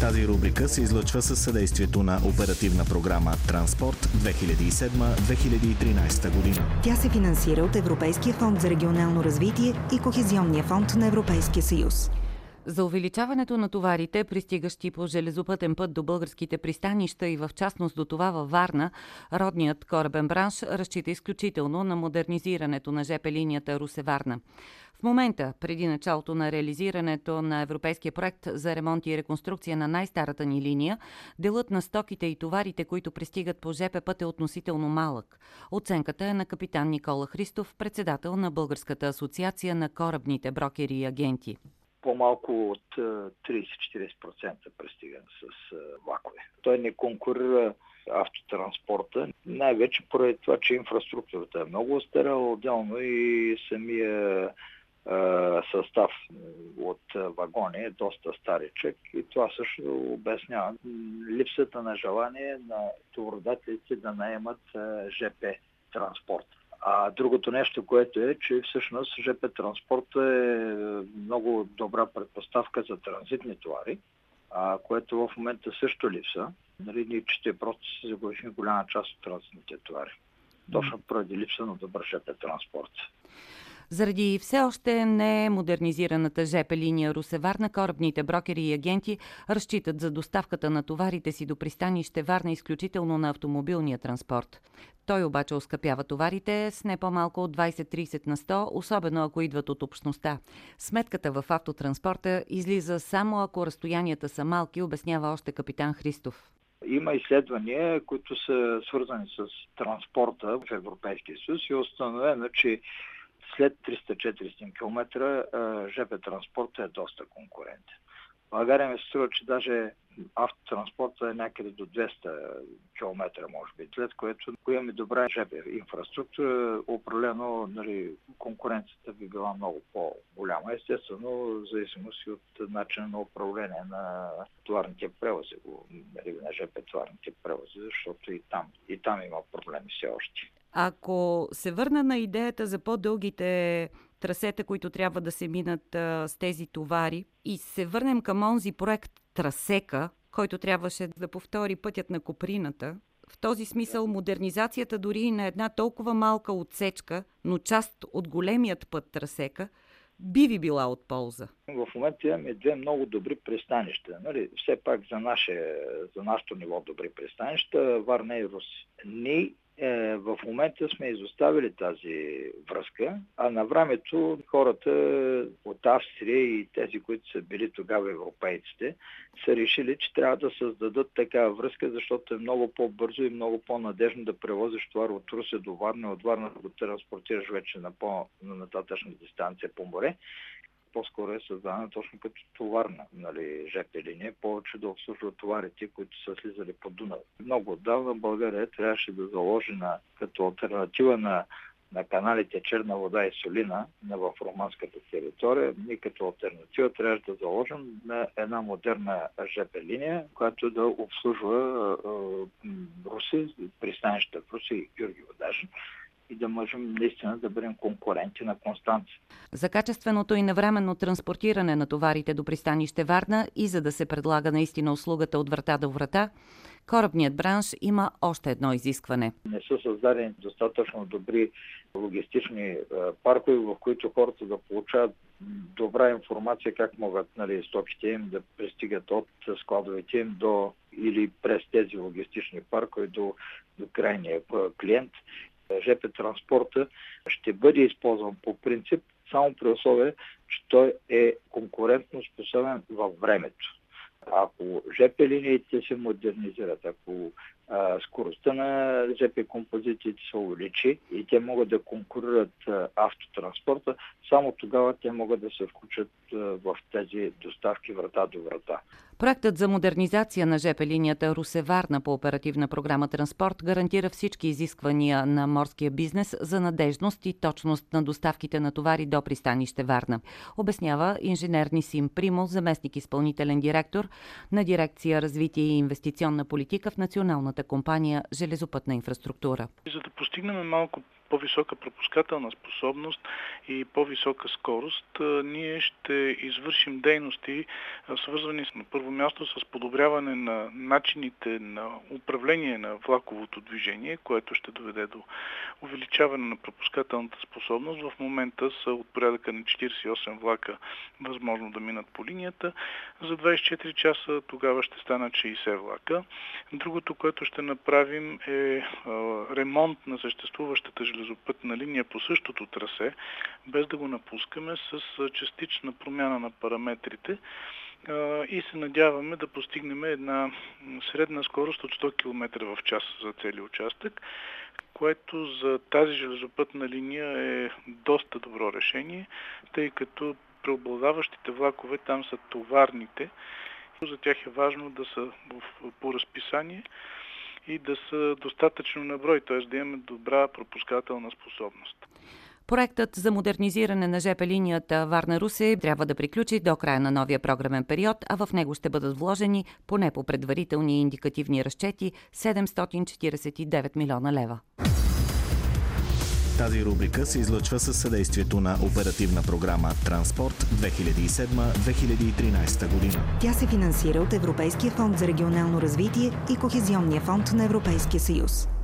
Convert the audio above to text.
Тази рубрика се излъчва със съдействието на оперативна програма Транспорт 2007-2013 година. Тя се финансира от Европейския фонд за регионално развитие и Кохезионния фонд на Европейския съюз. За увеличаването на товарите, пристигащи по железопътен път до българските пристанища и в частност до това във Варна, родният корабен бранш разчита изключително на модернизирането на ЖП линията Русе-Варна. В момента, преди началото на реализирането на европейския проект за ремонт и реконструкция на най-старата ни линия, делът на стоките и товарите, които пристигат по ЖП път, е относително малък. Оценката е на капитан Никола Христов, председател на Българската асоциация на корабните брокери и агенти. По-малко от 30-40% пристига с влакове. Той не конкурира автотранспорта, най-вече поради това, че инфраструктурата е много остаряла, отделно и самия състав от вагони е доста старичък и това също обяснява липсата на желание на товародателите да наемат ЖП транспорт. А другото нещо, което е, че всъщност ЖП транспорта е много добра предпоставка за транзитни товари, което в момента също липса. Ние просто се загубихме голяма част от транзитните товари. Точно поради липса на добър ЖП транспорт. Заради все още не е модернизираната ЖП линия Русе-Варна, корабните брокери и агенти разчитат за доставката на товарите си до пристанище Варна изключително на автомобилния транспорт. Той обаче оскъпява товарите с не по-малко от 20-30 на 100, особено ако идват от общността. Сметката в автотранспорта излиза само ако разстоянията са малки, обяснява още капитан Христов. Има изследвания, които са свързани с транспорта в Европейския съюз и е установено, че след 300-400 км ЖП транспортът е доста конкурентен. В България ми се струва, че даже автотранспорта е някъде до 200 км, може би, след което, ако имаме добра ЖП инфраструктура, определено конкуренцията би била много по-голяма. Естествено, в зависимост от начина на управление на товарните превози, на ЖП товарните превози, защото и там има проблеми все още. Ако се върна на идеята за по-дългите трасета, които трябва да се минат с тези товари, и се върнем към онзи проект Трасека, който трябваше да повтори пътят на Коприната, в този смисъл модернизацията дори и на една толкова малка отсечка, но част от големият път Трасека, би ви била от полза. В момента имаме две много добри пристанища. Все пак за нашето ниво добри пристанища, Варна и Русе. Ние в момента сме изоставили тази връзка, а на времето хората от Австрия и тези, които са били тогава европейците, са решили, че трябва да създадат такава връзка, защото е много по-бързо и много по-надежно да превозиш товар от Русе до Варна, от Варна да го транспортираш вече на по-нататъчна дистанция по море. По-скоро е създадена точно като товарна ЖП линия, повече да обслужва товарите, които са слизали по Дунав. Много отдавна България трябваше да заложи като алтернатива на каналите Черна вода и Солина в романската територия. Ние като алтернатива трябваше да заложим на една модерна ЖП линия, която да обслужва Русе, пристанища в Русе и Гюргево даже, и да можем наистина да бъдем конкуренти на Констанца. За качественото и навременно транспортиране на товарите до пристанище Варна и за да се предлага наистина услугата от врата до врата, корабният бранш има още едно изискване. Не са създадени достатъчно добри логистични паркове, в които хората да получават добра информация как могат стоките им да пристигат от складовете им или през тези логистични паркове до крайния клиент. ЖП транспорта ще бъде използван по принцип само при условие, че той е конкурентно способен във времето. Ако ЖП линиите се модернизират, ако скоростта на ЖП композициите се увеличи и те могат да конкурират автотранспорта, само тогава те могат да се включат в тези доставки врата до врата. Проектът за модернизация на ЖП линията Русе-Варна по оперативна програма Транспорт гарантира всички изисквания на морския бизнес за надежност и точност на доставките на товари до пристанище Варна, обяснява инженер Нисим Примо, заместник изпълнителен директор на дирекция развитие и инвестиционна политика в националната компания Железопътна инфраструктура. За да постигнем малко по-висока пропускателна способност и по-висока скорост, ние ще извършим дейности, свързвани на първо място с подобряване на начините на управление на влаковото движение, което ще доведе до увеличаване на пропускателната способност. В момента са от порядъка на 48 влака възможно да минат по линията. За 24 часа тогава ще станат 60 влака. Другото, което ще направим, е ремонт на съществуващата железопътна линия по същото трасе, без да го напускаме, с частична промяна на параметрите и се надяваме да постигнем една средна скорост от 100 км в час за целия участък, което за тази железопътна линия е доста добро решение, тъй като преобладаващите влакове там са товарните. За тях е важно да са по разписание и да са достатъчно на брой, т.е. да имаме добра пропускателна способност. Проектът за модернизиране на ЖП линията Варна-Русе трябва да приключи до края на новия програмен период, а в него ще бъдат вложени, поне по предварителни и индикативни разчети, 749 милиона лева. Тази рубрика се излъчва със съдействието на Оперативна програма Транспорт 2007-2013 година. Тя се финансира от Европейския фонд за регионално развитие и Кохезионния фонд на Европейския съюз.